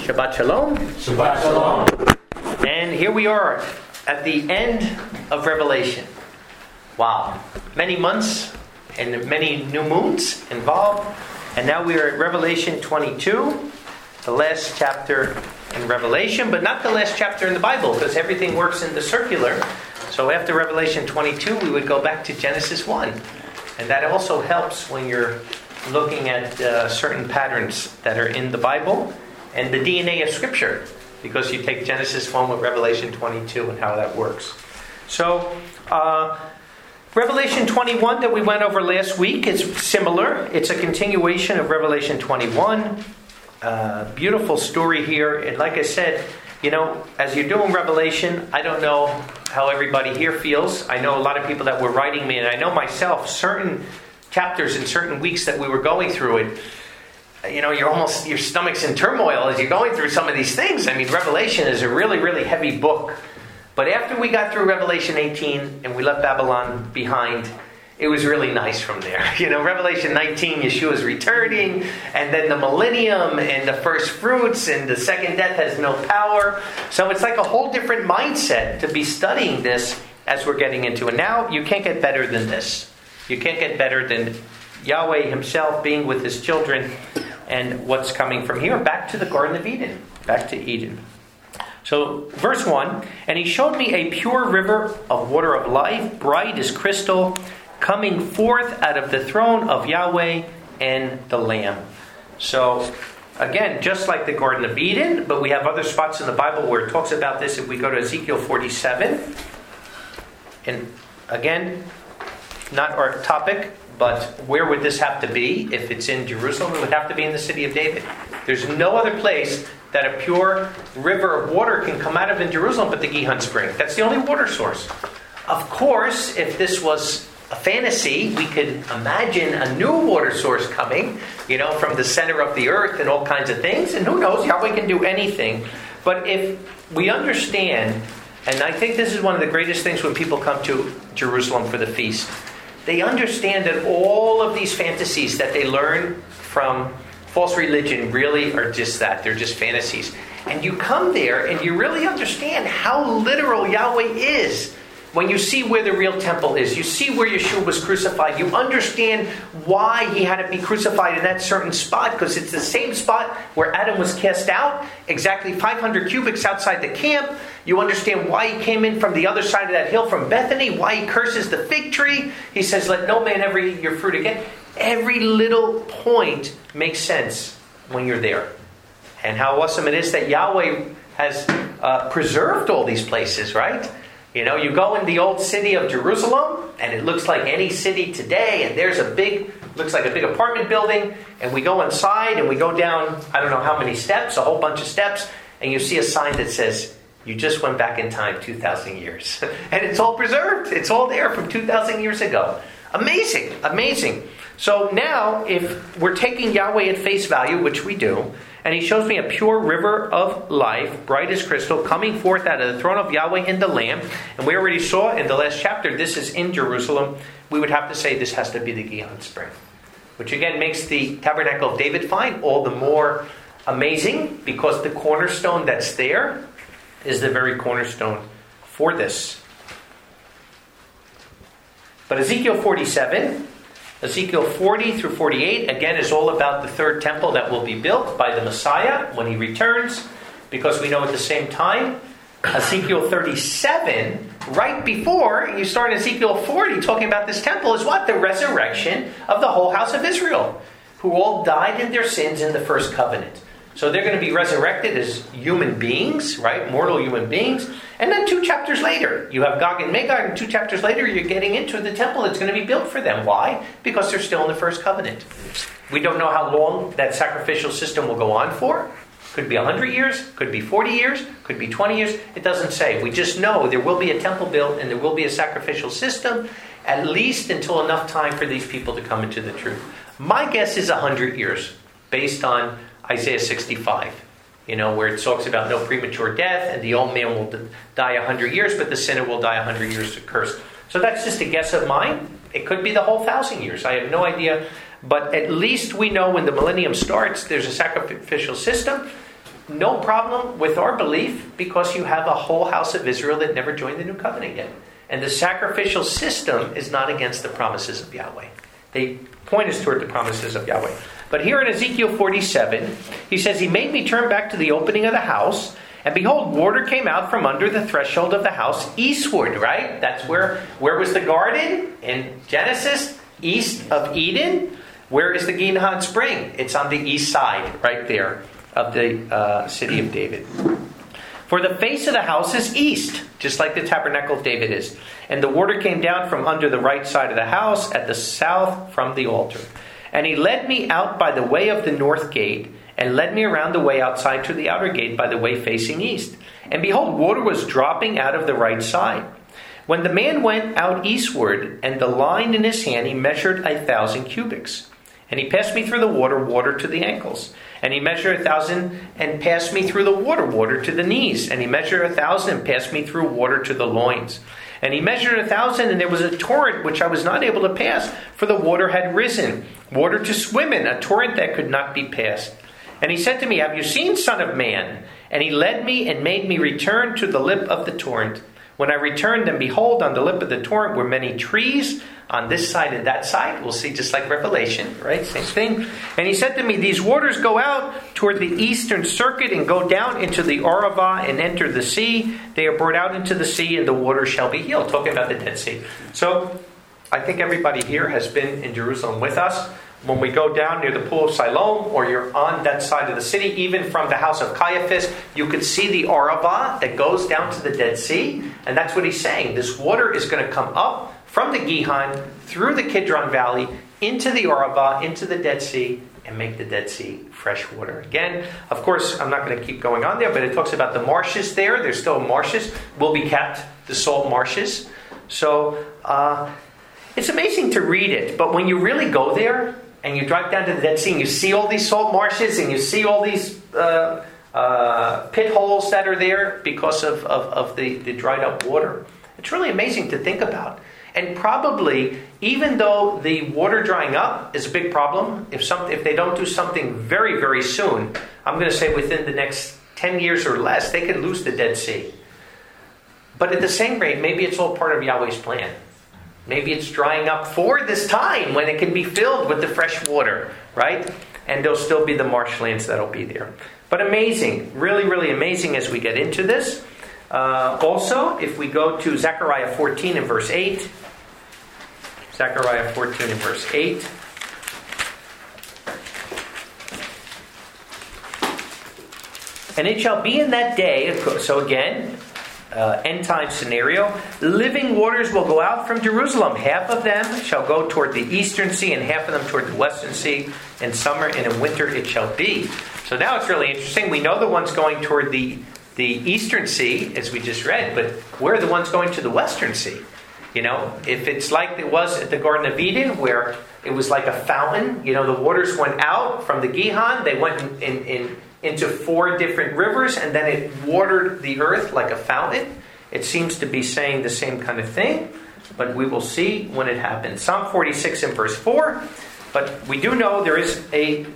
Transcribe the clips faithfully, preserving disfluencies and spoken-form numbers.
Shabbat Shalom. Shabbat Shalom. And here we are at the end of Revelation. Wow. Many months and many new moons involved. And now we are at Revelation twenty-two, the last chapter in Revelation, but not the last chapter in the Bible, because everything works in the circular. So after Revelation twenty-two, we would go back to Genesis one. And that also helps when you're looking at uh, certain patterns that are in the Bible and the D N A of Scripture, because you take Genesis one with Revelation twenty-two and how that works. So, uh, Revelation twenty-one that we went over last week is similar. It's a continuation of Revelation twenty-one. Uh, beautiful story here. And like I said, you know, as you're doing Revelation, I don't know how everybody here feels. I know a lot of people that were writing me, and I know myself, certain chapters in certain weeks that we were going through it, you know, you're almost, your stomach's in turmoil as you're going through some of these things. I mean, Revelation is a really, really heavy book. But after we got through Revelation eighteen and we left Babylon behind, it was really nice from there. You know, Revelation nineteen, Yeshua's returning, and then the millennium, and the first fruits, and the second death has no power. So it's like a whole different mindset to be studying this as we're getting into it. Now, you can't get better than this. You can't get better than Yahweh himself being with his children and what's coming from here. Back to the Garden of Eden. Back to Eden. So, verse one, and he showed me a pure river of water of life, bright as crystal, coming forth out of the throne of Yahweh and the Lamb. So, again, just like the Garden of Eden, but we have other spots in the Bible where it talks about this. If we go to Ezekiel forty-seven, and again, not our topic, but where would this have to be? If it's in Jerusalem, it would have to be in the city of David. There's no other place that a pure river of water can come out of in Jerusalem but the Gihon Spring. That's the only water source. Of course, if this was a fantasy, we could imagine a new water source coming, you know, from the center of the earth and all kinds of things. And who knows, Yahweh can do anything. But if we understand, and I think this is one of the greatest things when people come to Jerusalem for the feast, they understand that all of these fantasies that they learn from false religion really are just that. They're just fantasies. And you come there and you really understand how literal Yahweh is. When you see where the real temple is, you see where Yeshua was crucified, you understand why he had to be crucified in that certain spot, because it's the same spot where Adam was cast out, exactly five hundred cubits outside the camp. You understand why he came in from the other side of that hill from Bethany, why he curses the fig tree. He says, let no man ever eat your fruit again. Every little point makes sense when you're there. And how awesome it is that Yahweh has uh, preserved all these places, right? You know, you go in the old city of Jerusalem, and it looks like any city today, and there's a big, looks like a big apartment building, and we go inside, and we go down, I don't know how many steps, a whole bunch of steps, and you see a sign that says, you just went back in time two thousand years. And it's all preserved. It's all there from two thousand years ago. Amazing, amazing. So now, if we're taking Yahweh at face value, which we do, and he shows me a pure river of life, bright as crystal, coming forth out of the throne of Yahweh and the Lamb. And we already saw in the last chapter, this is in Jerusalem. We would have to say this has to be the Gihon Spring. Which again makes the Tabernacle of David fine all the more amazing, because the cornerstone that's there is the very cornerstone for this. But Ezekiel forty-seven... Ezekiel forty through forty-eight, again, is all about the third temple that will be built by the Messiah when he returns. Because we know at the same time, Ezekiel thirty-seven, right before you start Ezekiel forty, talking about this temple, is what? The resurrection of the whole house of Israel, who all died in their sins in the first covenant. So they're going to be resurrected as human beings, right? Mortal human beings. And then two chapters later, you have Gog and Magog, and two chapters later, you're getting into the temple that's going to be built for them. Why? Because they're still in the first covenant. We don't know how long that sacrificial system will go on for. Could be one hundred years, could be forty years, could be twenty years. It doesn't say. We just know there will be a temple built and there will be a sacrificial system, at least until enough time for these people to come into the truth. My guess is one hundred years, based on Isaiah sixty-five, you know, where it talks about no premature death, and the old man will die a hundred years, but the sinner will die a hundred years accursed. So that's just a guess of mine. It could be the whole thousand years. I have no idea. But at least we know when the millennium starts, there's a sacrificial system. no problem with our belief because you have a whole house of Israel that never joined the new covenant yet. And the sacrificial system is not against the promises of Yahweh. They point us toward the promises of Yahweh. But here in Ezekiel forty-seven, he says, He made me turn back to the opening of the house, and behold, water came out from under the threshold of the house eastward, right? That's where, where was the garden? In Genesis, east of Eden. Where is the Gihon spring? It's on the east side, right there, of the uh, city of David. For the face of the house is east, just like the tabernacle of David is. And the water came down from under the right side of the house at the south from the altar. And he led me out by the way of the north gate, and led me around the way outside to the outer gate by the way facing east. And behold, water was dropping out of the right side. When the man went out eastward, and the line in his hand, he measured a thousand cubits. And he passed me through the water, water to the ankles. And he measured a thousand and passed me through the water, water to the knees. And he measured a thousand and passed me through water to the loins. And he measured a thousand, and there was a torrent which I was not able to pass, for the water had risen, water to swim in, a torrent that could not be passed. And he said to me, Have you seen, Son of Man? And he led me and made me return to the lip of the torrent. When I returned, and behold, on the lip of the torrent were many trees, on this side and that side. We'll see, just like Revelation, right? Same thing. And he said to me, These waters go out toward the eastern circuit and go down into the Arava and enter the sea. They are brought out into the sea, and the water shall be healed. Talking about the Dead Sea. So, I think everybody here has been in Jerusalem with us. When we go down near the pool of Siloam, or you're on that side of the city, even from the house of Caiaphas, you can see the Arava that goes down to the Dead Sea. And that's what he's saying. This water is going to come up from the Gihon, through the Kidron Valley, into the Arava, into the Dead Sea, and make the Dead Sea fresh water. Again, of course, I'm not going to keep going on there, but it talks about the marshes there. There's still marshes. Will be kept, the salt marshes. So, uh, it's amazing to read it, but when you really go there, and you drive down to the Dead Sea, and you see all these salt marshes, and you see all these uh, uh, pit holes that are there because of, of, of the, the dried up water. It's really amazing to think about. And probably, even though the water drying up is a big problem, if some, if they don't do something very, very soon, I'm going to say within the next ten years or less, they could lose the Dead Sea. But at the same rate, maybe it's all part of Yahweh's plan. Maybe it's drying up for this time when it can be filled with the fresh water, right? And there'll still be the marshlands that'll be there. But amazing, really, really amazing as we get into this. Uh, also, if we go to Zechariah fourteen and verse eight, Zechariah fourteen and verse eight. And it shall be in that day, so again, uh, end time scenario, living waters will go out from Jerusalem. Half of them shall go toward the eastern sea, and half of them toward the western sea. In summer and in winter it shall be. So now it's really interesting. We know the ones going toward the, the eastern sea, as we just read, but where are the ones going to the western sea? You know, if it's like it was at the Garden of Eden, where it was like a fountain, you know, the waters went out from the Gihon, they went in, in, in into four different rivers, and then it watered the earth like a fountain. It seems to be saying the same kind of thing, but we will see when it happens. Psalm forty-six and verse four, but we do know there is a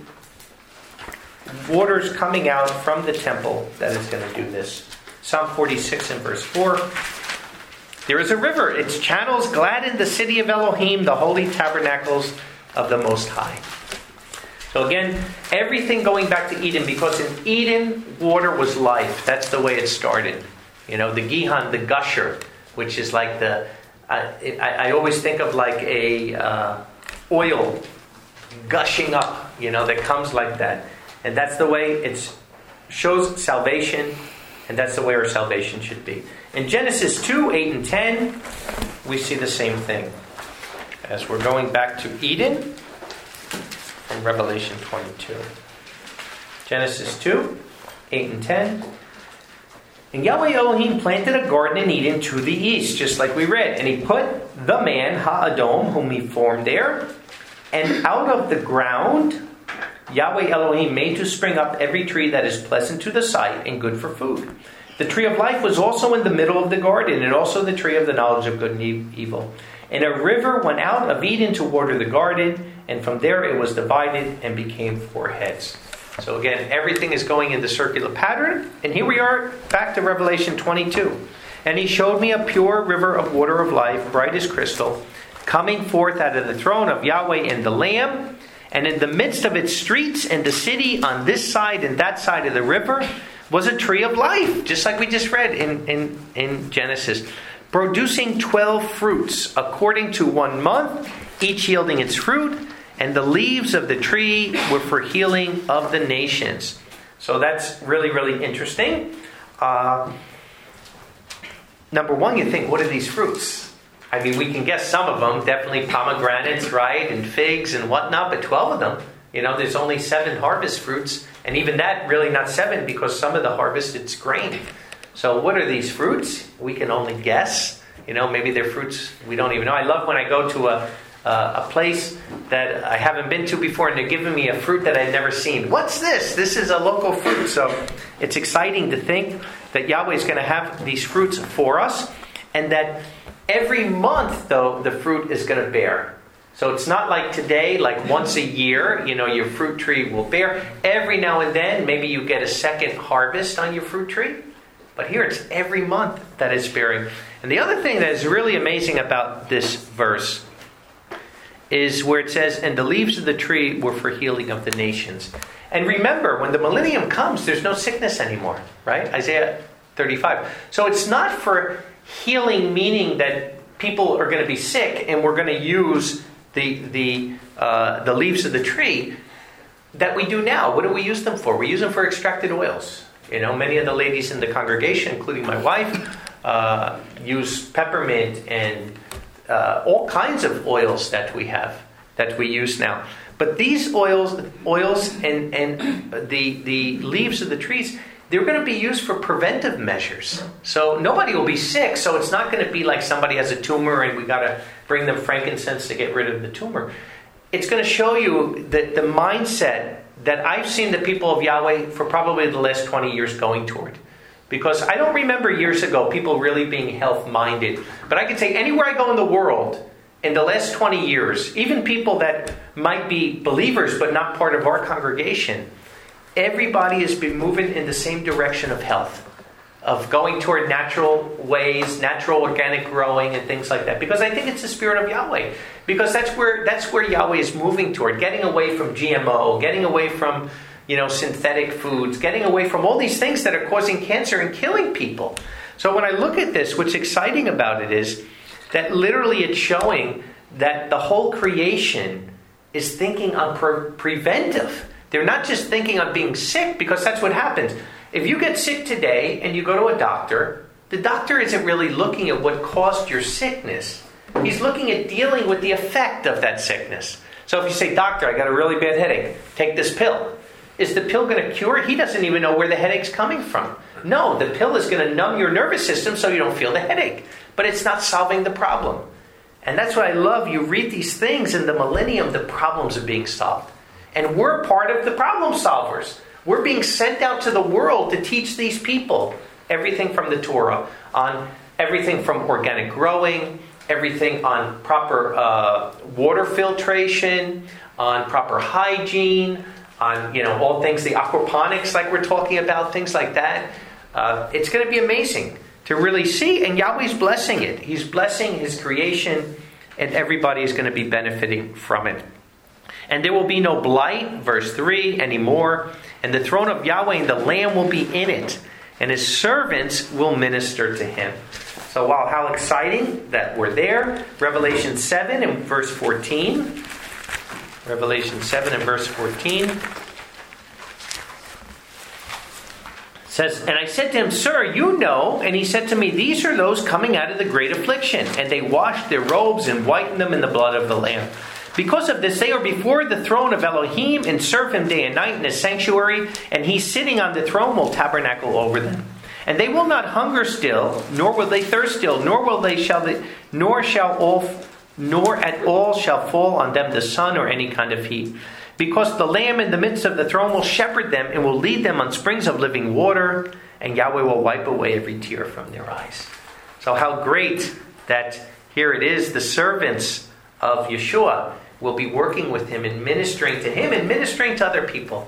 waters coming out from the temple that is going to do this. Psalm forty-six and verse four. There is a river, its channels gladden the city of Elohim, the holy tabernacles of the Most High. So again, everything going back to Eden, because in Eden, water was life. That's the way it started. You know, the Gihon, the gusher, which is like the, uh, I, I always think of like a uh, oil gushing up, you know, that comes like that. And that's the way it shows salvation, and that's the way our salvation should be. In Genesis two, eight and ten, we see the same thing. As we're going back to Eden, from Revelation twenty-two. Genesis two, eight and ten. And Yahweh Elohim planted a garden in Eden to the east, just like we read. And he put the man, Ha-Adom, whom he formed there. And out of the ground, Yahweh Elohim made to spring up every tree that is pleasant to the sight and good for food. The tree of life was also in the middle of the garden, and also the tree of the knowledge of good and evil. And a river went out of Eden to water the garden, and from there it was divided and became four heads. So again, everything is going in the circular pattern. And here we are, back to Revelation twenty-two. And he showed me a pure river of water of life, bright as crystal, coming forth out of the throne of Yahweh and the Lamb. And in the midst of its streets and the city on this side and that side of the river was a tree of life, just like we just read in, in, in Genesis, producing twelve fruits according to one month, each yielding its fruit. And the leaves of the tree were for healing of the nations. So that's really, really interesting. Uh, number one, you think, what are these fruits? I mean, we can guess some of them. Definitely pomegranates, right? And figs and whatnot. But twelve of them. You know, there's only seven harvest fruits. And even that, really not seven, because some of the harvest, it's grain. So what are these fruits? We can only guess. You know, maybe they're fruits we don't even know. I love when I go to a... Uh, a place that I haven't been to before, and they're giving me a fruit that I've never seen. What's this? This is a local fruit. So it's exciting to think that Yahweh is going to have these fruits for us, and that every month, though, the fruit is going to bear. So it's not like today, like once a year, you know, your fruit tree will bear. Every now and then, maybe you get a second harvest on your fruit tree. But here it's every month that it's bearing. And the other thing that is really amazing about this verse is where it says, and the leaves of the tree were for healing of the nations. And remember, when the millennium comes, there's no sickness anymore, right? Isaiah thirty-five. So it's not for healing, meaning that people are going to be sick and we're going to use the the uh, the leaves of the tree that we do now. What do we use them for? We use them for extracted oils. You know, many of the ladies in the congregation, including my wife, uh, use peppermint and Uh, all kinds of oils that we have, that we use now. But these oils, oils and, and the, the leaves of the trees, they're going to be used for preventive measures. So nobody will be sick, so it's not going to be like somebody has a tumor and we got to bring them frankincense to get rid of the tumor. It's going to show you that the mindset that I've seen the people of Yahweh for probably the last twenty years going toward. Because I don't remember years ago people really being health-minded. But I can say anywhere I go in the world, in the last twenty years, even people that might be believers but not part of our congregation, everybody has been moving in the same direction of health. Of going toward natural ways, natural organic growing and things like that. Because I think it's the spirit of Yahweh. Because that's where that's where Yahweh is moving toward. Getting away from G M O, getting away from... you know, synthetic foods, getting away from all these things that are causing cancer and killing people. So when I look at this, what's exciting about it is that literally it's showing that the whole creation is thinking on pre- preventive. They're not just thinking on being sick, because that's what happens. If you get sick today and you go to a doctor, the doctor isn't really looking at what caused your sickness. He's looking at dealing with the effect of that sickness. So if you say, doctor, I got a really bad headache, take this pill. Is the pill going to cure it? He doesn't even know where the headache's coming from. No, the pill is going to numb your nervous system so you don't feel the headache. But it's not solving the problem. And that's what I love. You read these things in the millennium, the problems are being solved. And we're part of the problem solvers. We're being sent out to the world to teach these people everything from the Torah, on everything from organic growing, everything on proper uh, water filtration, on proper hygiene, on, you know, all things, the aquaponics like we're talking about, things like that. Uh, it's going to be amazing to really see. And Yahweh's blessing it. He's blessing His creation, and everybody is going to be benefiting from it. And there will be no blight, verse three, anymore. And the throne of Yahweh and the Lamb will be in it. And His servants will minister to Him. So wow, how exciting that we're there. Revelation seven and verse fourteen. Revelation seven and verse fourteen says, and I said to him, Sir, you know. And he said to me, These are those coming out of the great affliction. And they washed their robes and whitened them in the blood of the Lamb. Because of this, they are before the throne of Elohim and serve Him day and night in His sanctuary. And He sitting on the throne will tabernacle over them. And they will not hunger still, nor will they thirst still, nor will they shall they, nor shall all nor at all shall fall on them the sun or any kind of heat. Because the Lamb in the midst of the throne will shepherd them and will lead them on springs of living water, and Yahweh will wipe away every tear from their eyes. So how great that here it is, the servants of Yeshua will be working with Him and ministering to Him and ministering to other people.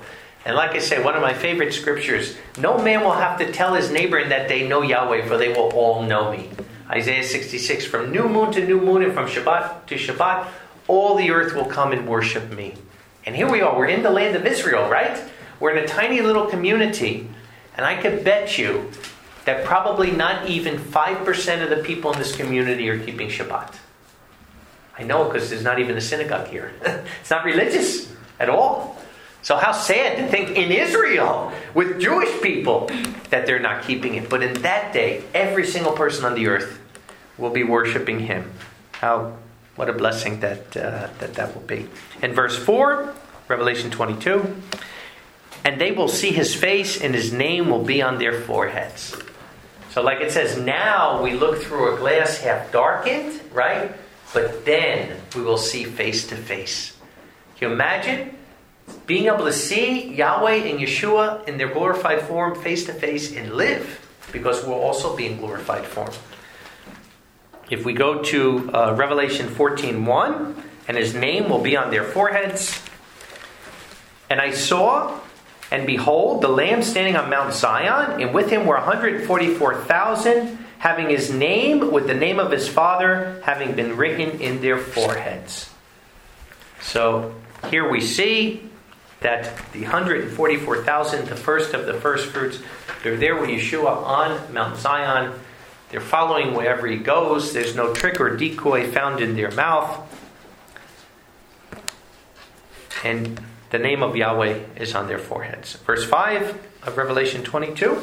And like I say, one of my favorite scriptures, no man will have to tell his neighbor in that day, know Yahweh, for they will all know me. Isaiah sixty-six, from new moon to new moon and from Shabbat to Shabbat, all the earth will come and worship me. And here we are, we're in the land of Israel, right? We're in a tiny little community, and I could bet you that probably not even five percent of the people in this community are keeping Shabbat. I know, because there's not even a synagogue here. It's not religious at all. So how sad to think in Israel, with Jewish people, that they're not keeping it. But in that day, every single person on the earth will be worshiping Him. How, what a blessing that, uh, that that will be. In verse four, Revelation twenty-two, and they will see His face, and His name will be on their foreheads. So like it says, now we look through a glass half darkened, right? But then we will see face to face. Can you imagine being able to see Yahweh and Yeshua in their glorified form face to face and live? Because we'll also be in glorified form. If we go to uh, Revelation fourteen one, and His name will be on their foreheads. And I saw, and behold, the Lamb standing on Mount Zion, and with Him were one hundred forty-four thousand, having His name with the name of His Father, having been written in their foreheads. So here we see that the one hundred forty-four thousand, the first of the first fruits, they're there with Yeshua on Mount Zion. They're following wherever He goes. There's no trick or decoy found in their mouth. And the name of Yahweh is on their foreheads. Verse five of Revelation twenty-two.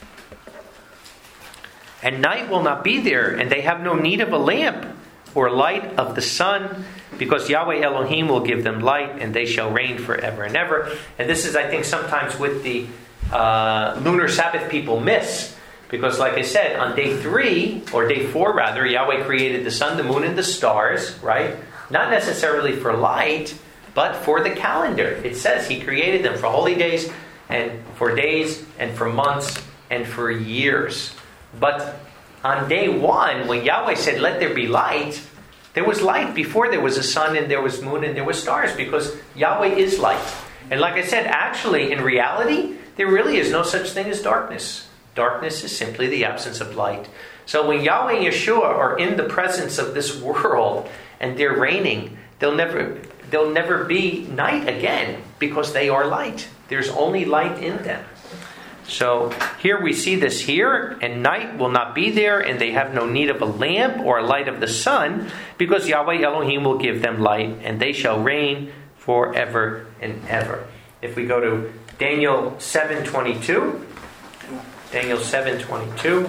And night will not be there, and they have no need of a lamp or light of the sun, because Yahweh Elohim will give them light, and they shall reign forever and ever. And this is, I think, sometimes with the uh, lunar Sabbath people miss. Because like I said, on day three, or day four rather, Yahweh created the sun, the moon, and the stars, right? Not necessarily for light, but for the calendar. It says He created them for holy days, and for days, and for months, and for years. But on day one, when Yahweh said, let there be light, there was light before there was a sun, and there was moon, and there was stars, because Yahweh is light. And like I said, actually, in reality, there really is no such thing as darkness. Darkness is simply the absence of light. So when Yahweh and Yeshua are in the presence of this world, and they're reigning, they'll never, they'll never be night again, because they are light. There's only light in them. So here we see this here, and night will not be there, and they have no need of a lamp or a light of the sun, because Yahweh Elohim will give them light, and they shall reign forever and ever. If we go to Daniel seven twenty-two, Daniel seven twenty-two.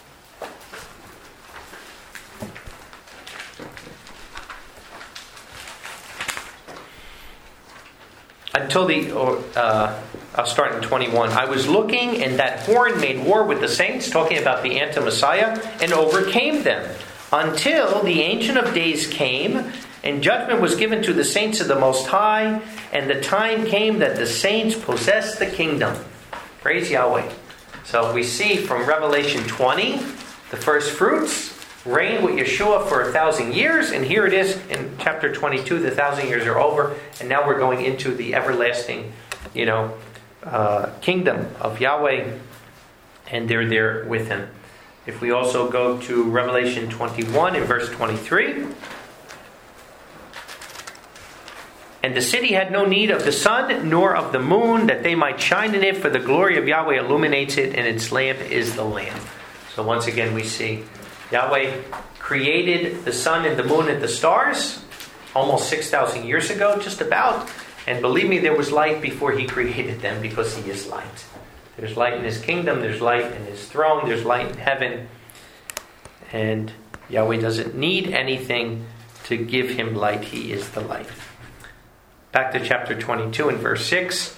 Until the, or, uh, I'll start in twenty-one. I was looking, and that horn made war with the saints, talking about the anti-Messiah, and overcame them, until the Ancient of Days came, and judgment was given to the saints of the Most High, and the time came that the saints possessed the kingdom. Praise Yahweh. So we see from Revelation twenty, the first fruits reign with Yeshua for a thousand years, and here it is in chapter twenty-two, the thousand years are over, and now we're going into the everlasting, you know, uh, kingdom of Yahweh, and they're there with Him. If we also go to Revelation twenty-one in verse twenty-three, and the city had no need of the sun nor of the moon, that they might shine in it, for the glory of Yahweh illuminates it, and its lamp is the Lamb. So once again we see Yahweh created the sun and the moon and the stars almost six thousand years ago, just about. And believe me, there was light before He created them, because He is light. There's light in His kingdom, there's light in His throne, there's light in heaven. And Yahweh doesn't need anything to give Him light. He is the light. Back to chapter twenty-two and verse six.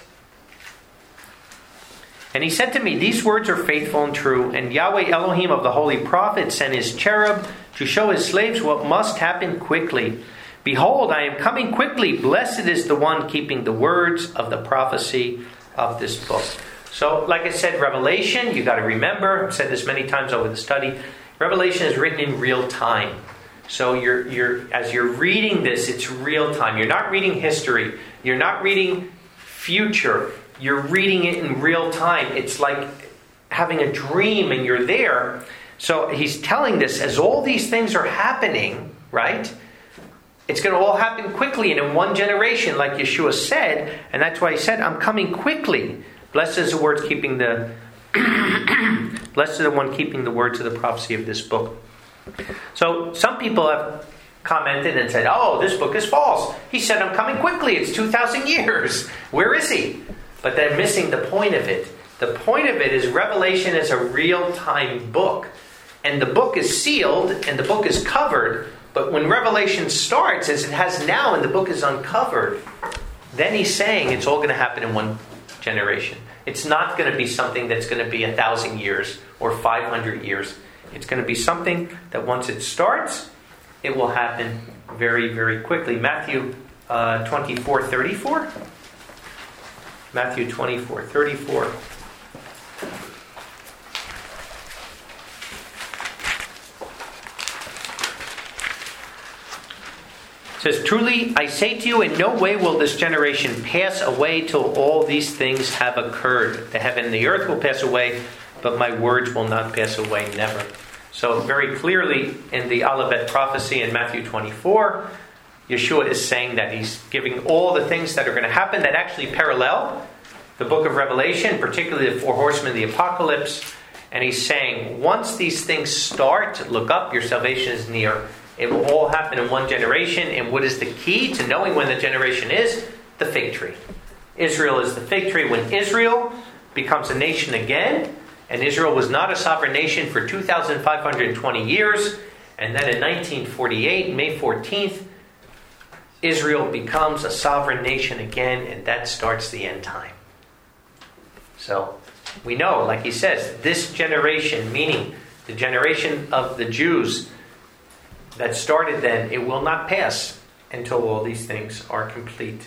And He said to me, these words are faithful and true, and Yahweh Elohim of the holy prophets sent His cherub to show His slaves what must happen quickly. Behold, I am coming quickly. Blessed is the one keeping the words of the prophecy of this book. So, like I said, Revelation, you got to remember, I've said this many times over the study, Revelation is written in real time. So you're you're as you're reading this, it's real time. You're not reading history. You're not reading future. you're reading it in real time. It's like having a dream and you're there. So he's telling this as all these things are happening, right? It's going to all happen quickly and in one generation, like Yeshua said. And that's why he said, I'm coming quickly. Blessed is the word keeping the blessed is the one keeping the words of the prophecy of this book. So some people have commented and said, oh, this book is false. He said, I'm coming quickly. It's two thousand years. Where is he? But they're missing the point of it. The point of it is Revelation is a real-time book. And the book is sealed and the book is covered. But when Revelation starts, as it has now, and the book is uncovered, then he's saying it's all going to happen in one generation. It's not going to be something that's going to be a thousand years or five hundred years. It's going to be something that once it starts, it will happen very, very quickly. Matthew uh, twenty-four thirty-four. Matthew twenty-four thirty-four. It says, truly, I say to you, in no way will this generation pass away till all these things have occurred. The heaven and the earth will pass away, but my words will not pass away, never. So very clearly in the Olivet prophecy in Matthew twenty-four, Yeshua is saying that he's giving all the things that are going to happen that actually parallel the book of Revelation, particularly the four horsemen of the apocalypse. And he's saying, once these things start, look up, your salvation is near. It will all happen in one generation. And what is the key to knowing when the generation is? The fig tree. Israel is the fig tree. When Israel becomes a nation again, and Israel was not a sovereign nation for two thousand five hundred twenty years, and then in nineteen forty-eight, May fourteenth, Israel becomes a sovereign nation again, and that starts the end time. So we know, like he says, this generation, meaning the generation of the Jews that started then, it will not pass until all these things are complete.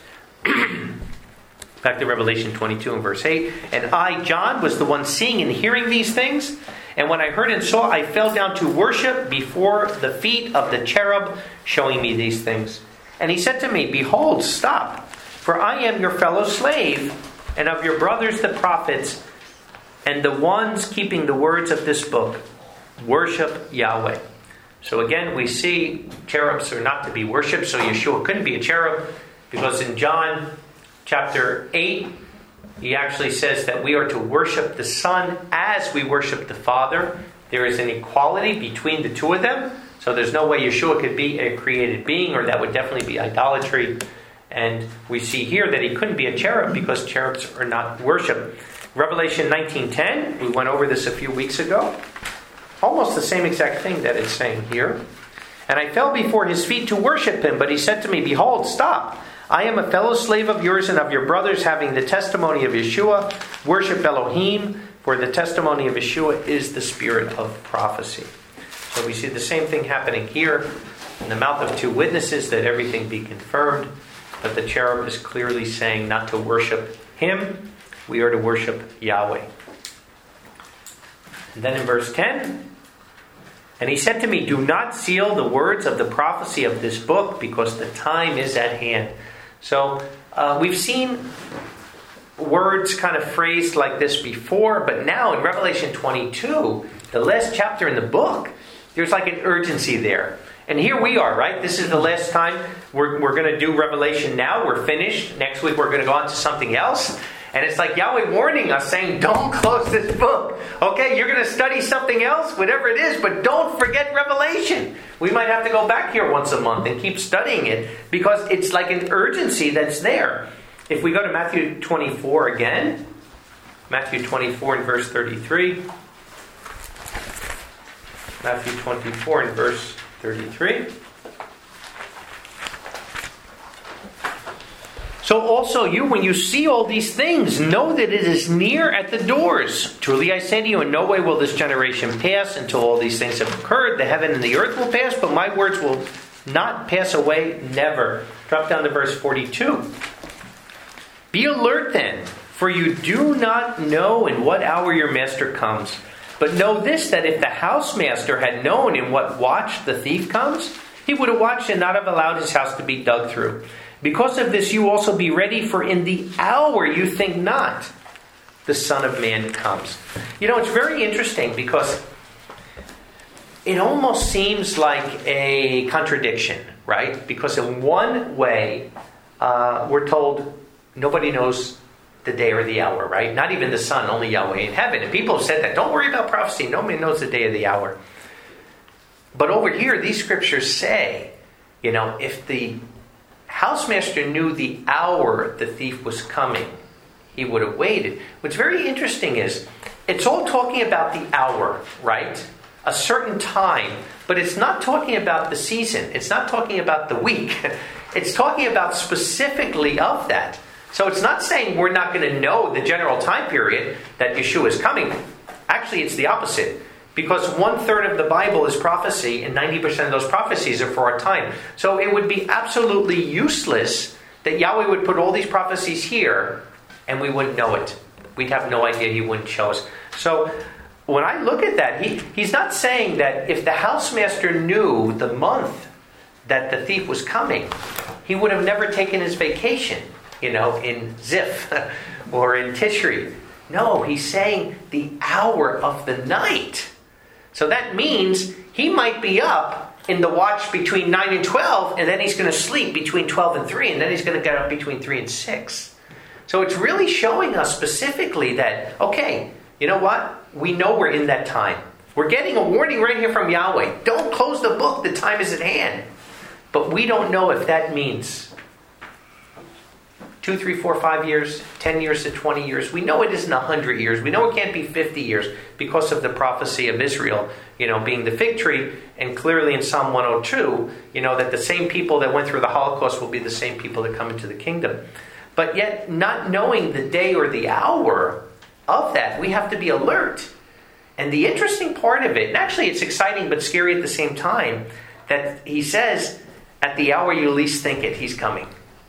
Back to Revelation twenty-two and verse eight. And I, John, was the one seeing and hearing these things. And when I heard and saw, I fell down to worship before the feet of the cherub showing me these things. And he said to me, behold, stop, for I am your fellow slave, and of your brothers the prophets, and the ones keeping the words of this book. Worship Yahweh. So again, we see cherubs are not to be worshipped, so Yeshua couldn't be a cherub, because in John chapter eight, he actually says that we are to worship the Son as we worship the Father. There is an equality between the two of them, so there's no way Yeshua could be a created being, or that would definitely be idolatry. And we see here that he couldn't be a cherub because cherubs are not worshipped. Revelation nineteen ten, we went over this a few weeks ago. Almost the same exact thing that it's saying here. And I fell before his feet to worship him, but he said to me, behold, stop. I am a fellow slave of yours and of your brothers, having the testimony of Yeshua. Worship Elohim, for the testimony of Yeshua is the spirit of prophecy. So we see the same thing happening here. In the mouth of two witnesses, that everything be confirmed. But the cherub is clearly saying not to worship him. We are to worship Yahweh. And then in verse ten, and he said to me, do not seal the words of the prophecy of this book, because the time is at hand. So uh, we've seen words kind of phrased like this before, but now in Revelation twenty-two, the last chapter in the book, there's like an urgency there. And here we are, right? This is the last time we're, we're going to do Revelation now. We're finished. Next week we're going to go on to something else. And it's like Yahweh warning us, saying, don't close this book. Okay, you're going to study something else, whatever it is, but don't forget Revelation. We might have to go back here once a month and keep studying it, because it's like an urgency that's there. If we go to Matthew twenty-four again, Matthew twenty-four and verse thirty-three. Matthew twenty-four and verse thirty-three. So also you, when you see all these things, know that it is near at the doors. Truly I say to you, in no way will this generation pass until all these things have occurred. The heaven and the earth will pass, but my words will not pass away, never. Drop down to verse forty-two. Be alert then, for you do not know in what hour your master comes. But know this, that if the housemaster had known in what watch the thief comes, he would have watched and not have allowed his house to be dug through. Because of this, you also be ready, for in the hour you think not, the Son of Man comes. You know, it's very interesting because it almost seems like a contradiction, right? Because in one way, uh, we're told nobody knows the day or the hour, right? Not even the Son, only Yahweh in heaven. And people have said that. Don't worry about prophecy. Nobody knows the day or the hour. But over here, these scriptures say, you know, if the housemaster knew the hour the thief was coming, he would have waited. What's very interesting is, it's all talking about the hour, right? A certain time. But it's not talking about the season. It's not talking about the week. It's talking about specifically of that. So it's not saying we're not going to know the general time period that Yeshua is coming. Actually, it's the opposite. Because one-third of the Bible is prophecy, and ninety percent of those prophecies are for our time. So it would be absolutely useless that Yahweh would put all these prophecies here, and we wouldn't know it. We'd have no idea. He wouldn't show us. So when I look at that, he, he's not saying that if the housemaster knew the month that the thief was coming, he would have never taken his vacation, you know, in Ziph or in Tishri. No, he's saying the hour of the night. So that means he might be up in the watch between nine and twelve, and then he's going to sleep between twelve and three, and then he's going to get up between three and six. So it's really showing us specifically that, okay, you know what? We know we're in that time. We're getting a warning right here from Yahweh. Don't close the book. The time is at hand. But we don't know if that means two, three, four, five years, ten years to twenty years. We know it isn't a hundred years. We know it can't be fifty years because of the prophecy of Israel, you know, being the fig tree. And clearly in Psalm one oh two, you know, that the same people that went through the Holocaust will be the same people that come into the kingdom. But yet, not knowing the day or the hour of that, we have to be alert. And the interesting part of it, and actually it's exciting but scary at the same time, that he says, at the hour you least think it, he's coming.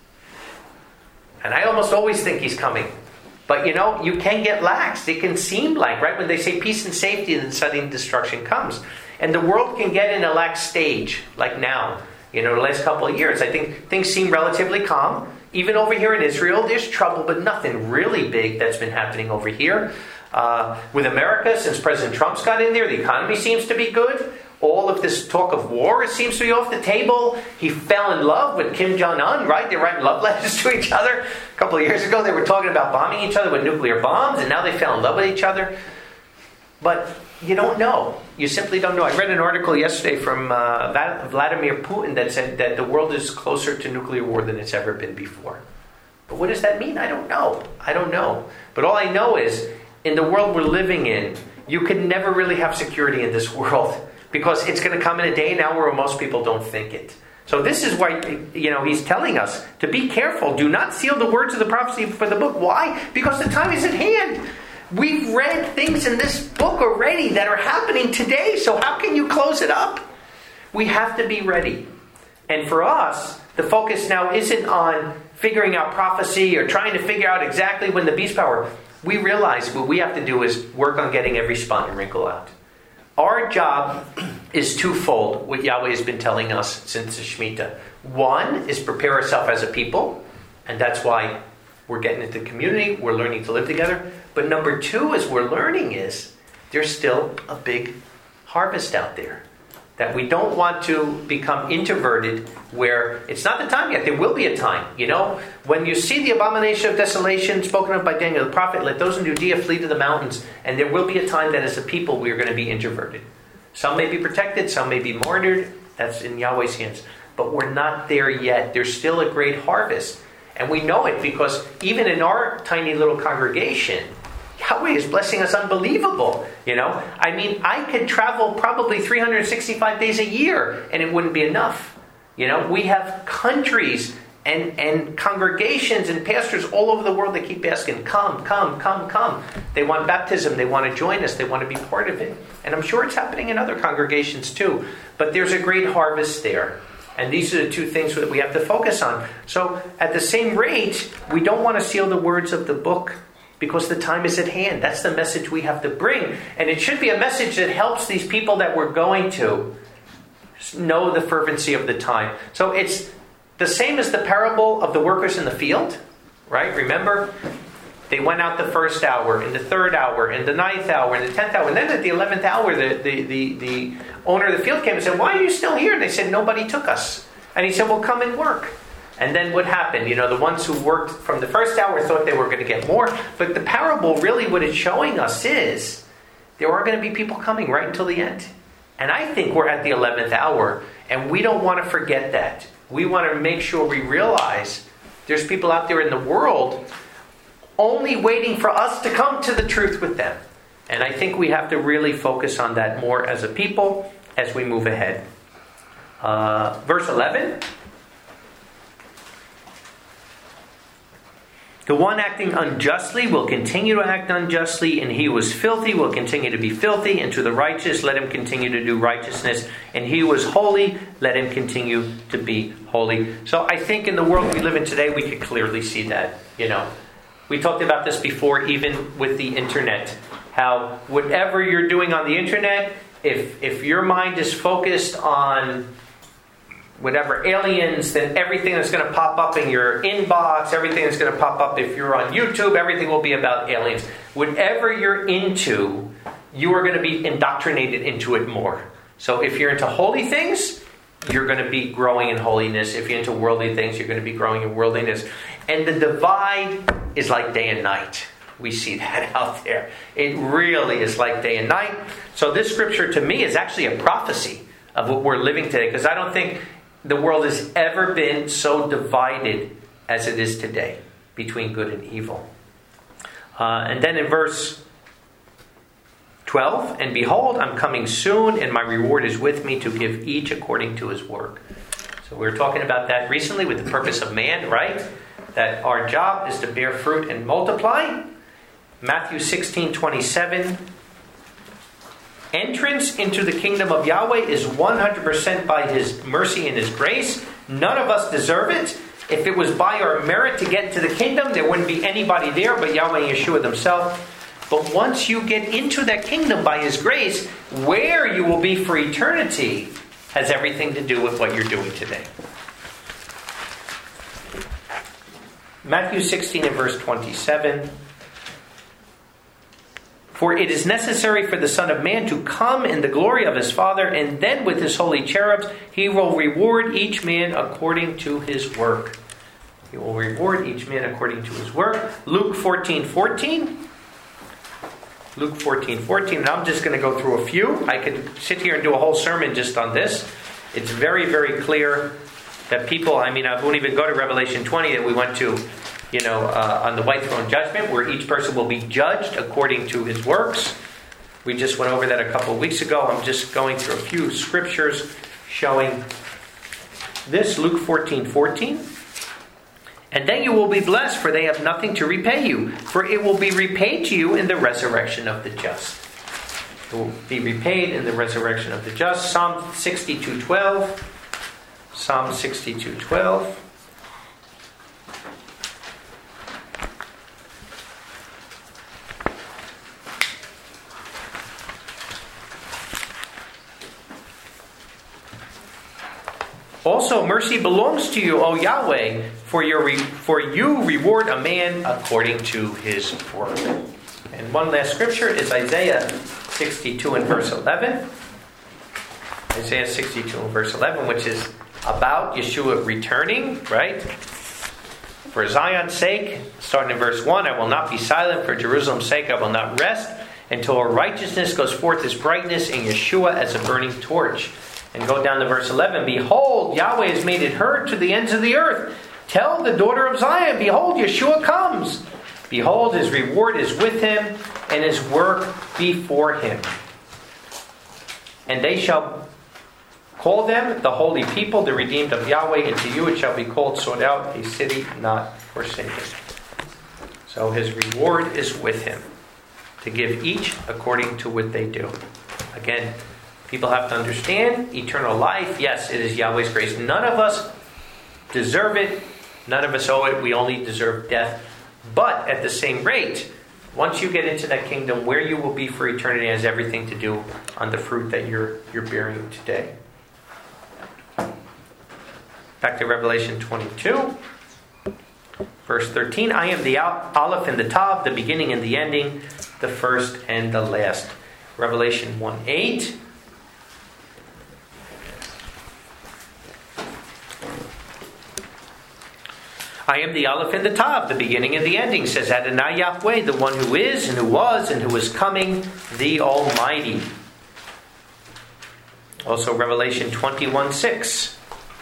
And I almost always think he's coming. But you know, you can get lax. It can seem like, right, when they say peace and safety, then sudden destruction comes. And the world can get in a lax stage, like now. You know, the last couple of years, I think things seem relatively calm. Even over here in Israel, there's trouble, but nothing really big that's been happening over here. Uh, with America, since President Trump's got in there, the economy seems to be good. All of this talk of war, it seems to be off the table. He fell in love with Kim Jong-un, right? They're writing love letters to each other. A couple of years ago, they were talking about bombing each other with nuclear bombs, and now they fell in love with each other. But you don't know. You simply don't know. I read an article yesterday from uh, Vladimir Putin that said that the world is closer to nuclear war than it's ever been before. But what does that mean? I don't know. I don't know. But all I know is, in the world we're living in, you can never really have security in this world, because it's going to come in a day now where most people don't think it. So this is why, you know, he's telling us to be careful. Do not seal the words of the prophecy for the book. Why? Because the time is at hand. We've read things in this book already that are happening today. So how can you close it up? We have to be ready. And for us, the focus now isn't on figuring out prophecy or trying to figure out exactly when the beast power. We realize what we have to do is work on getting every spot and wrinkle out. Our job is twofold, what Yahweh has been telling us since the Shemitah. One is prepare ourselves as a people, and that's why we're getting into the community, we're learning to live together. But number two, as we're learning, is there's still a big harvest out there. That we don't want to become introverted, where it's not the time yet. There will be a time. You know, when you see the abomination of desolation spoken of by Daniel the prophet, let those in Judea flee to the mountains. And there will be a time that as a people we are going to be introverted. Some may be protected, some may be martyred. That's in Yahweh's hands. But we're not there yet. There's still a great harvest. And we know it because even in our tiny little congregation, Yahweh is blessing us unbelievable. You know, I mean, I could travel probably three hundred sixty-five days a year and it wouldn't be enough. You know, we have countries and, and congregations and pastors all over the world that keep asking, come, come, come, come. They want baptism. They want to join us. They want to be part of it. And I'm sure it's happening in other congregations too. But there's a great harvest there. And these are the two things that we have to focus on. So at the same rate, we don't want to seal the words of the book because the time is at hand. That's the message we have to bring. And it should be a message that helps these people that we're going to know the fervency of the time. So it's the same as the parable of the workers in the field, right? Remember? They went out the first hour, in the third hour, in the ninth hour, in the tenth hour. And then at the eleventh hour, the, the, the, the owner of the field came and said, why are you still here? And they said, nobody took us. And he said, well, come and work. And then what happened? You know, the ones who worked from the first hour thought they were going to get more. But the parable, really what it's showing us is there are going to be people coming right until the end. And I think we're at the eleventh hour. And we don't want to forget that. We want to make sure we realize there's people out there in the world only waiting for us to come to the truth with them. And I think we have to really focus on that more as a people as we move ahead. Uh, verse eleven. The one acting unjustly will continue to act unjustly, and he who was filthy will continue to be filthy, and to the righteous let him continue to do righteousness, and he who was holy, let him continue to be holy. So I think in the world we live in today, we could clearly see that, you know. We talked about this before, even with the internet. How whatever you're doing on the internet, if if your mind is focused on whatever aliens, then everything that's going to pop up in your inbox, everything that's going to pop up if you're on YouTube, everything will be about aliens. Whatever you're into, you are going to be indoctrinated into it more. So if you're into holy things, you're going to be growing in holiness. If you're into worldly things, you're going to be growing in worldliness. And the divide is like day and night. We see that out there. It really is like day and night. So this scripture to me is actually a prophecy of what we're living today. Because I don't think the world has ever been so divided as it is today between good and evil. Uh, and then in verse twelve, and behold, I'm coming soon, and my reward is with me to give each according to his work. So we were talking about that recently with the purpose of man, right? That our job is to bear fruit and multiply. Matthew sixteen twenty-seven. Entrance into the kingdom of Yahweh is one hundred percent by his mercy and his grace. None of us deserve it. If it was by our merit to get into the kingdom, there wouldn't be anybody there but Yahweh and Yeshua themselves. But once you get into that kingdom by his grace, where you will be for eternity has everything to do with what you're doing today. Matthew sixteen and verse twenty-seven. For it is necessary for the Son of Man to come in the glory of his Father, and then with his holy cherubs he will reward each man according to his work. He will reward each man according to his work. Luke fourteen fourteen. Luke fourteen fourteen. And I'm just going to go through a few. I could sit here and do a whole sermon just on this. It's very, very clear that people, I mean, I won't even go to Revelation twenty that we went to, you know, uh, on the white throne judgment, where each person will be judged according to his works. We just went over that a couple of weeks ago. I'm just going through a few scriptures showing this. Luke fourteen fourteen. And then you will be blessed, for they have nothing to repay you, for it will be repaid to you in the resurrection of the just. It will be repaid in the resurrection of the just. Psalm sixty-two twelve. Psalm sixty-two twelve. Also, mercy belongs to you, O Yahweh, for your re- for you reward a man according to his work. And one last scripture is Isaiah sixty-two and verse eleven. Isaiah sixty-two and verse eleven, which is about Yeshua returning, right? For Zion's sake, starting in verse one, I will not be silent. For Jerusalem's sake, I will not rest until her righteousness goes forth as brightness, and Yeshua as a burning torch. And go down to verse eleven. Behold, Yahweh has made it heard to the ends of the earth. Tell the daughter of Zion, behold, Yeshua comes. Behold, his reward is with him, and his work before him. And they shall call them the holy people, the redeemed of Yahweh, and to you it shall be called, sought out, a city not forsaken. So his reward is with him, to give each according to what they do. Again, people have to understand eternal life. Yes, it is Yahweh's grace. None of us deserve it. None of us owe it. We only deserve death. But at the same rate, once you get into that kingdom, where you will be for eternity has everything to do on the fruit that you're you're bearing today. Back to Revelation twenty-two. Verse thirteen. I am the Aleph and the Tav, the beginning and the ending, the first and the last. Revelation one eight. I am the Aleph and the Tav, the beginning and the ending, says Adonai Yahweh, the one who is and who was and who is coming, the Almighty. Also Revelation twenty-one six.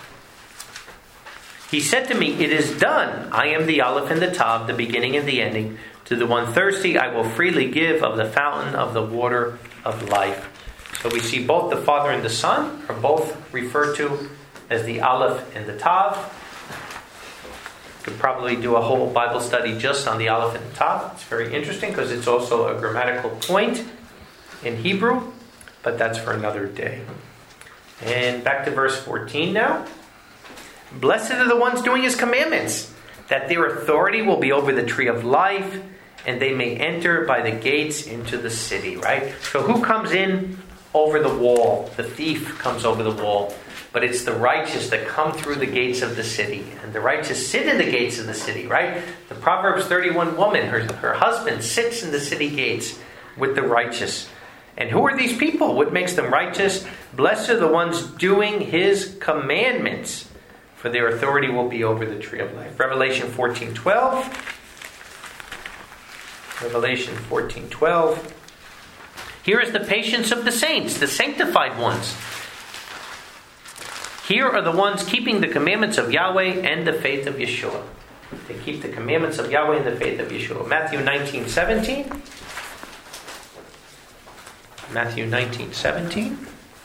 He said to me, it is done. I am the Aleph and the Tav, the beginning and the ending. To the one thirsty I will freely give of the fountain of the water of life. So we see both the Father and the Son are both referred to as the Aleph and the Tav. Could probably do a whole Bible study just on the Aleph and the Tav. It's very interesting because it's also a grammatical point in Hebrew, but that's for another day. And back to verse fourteen now. Blessed are the ones doing his commandments, that their authority will be over the tree of life, and they may enter by the gates into the city, right? So who comes in over the wall? The thief comes over the wall. But it's the righteous that come through the gates of the city. And the righteous sit in the gates of the city, right? The Proverbs thirty-one woman, her, her husband sits in the city gates with the righteous. And who are these people? What makes them righteous? Blessed are the ones doing his commandments, for their authority will be over the tree of life. Revelation fourteen twelve. Revelation fourteen twelve. Here is the patience of the saints, the sanctified ones. Here are the ones keeping the commandments of Yahweh and the faith of Yeshua. They keep the commandments of Yahweh and the faith of Yeshua. Matthew nineteen seventeen. Matthew nineteen seventeen.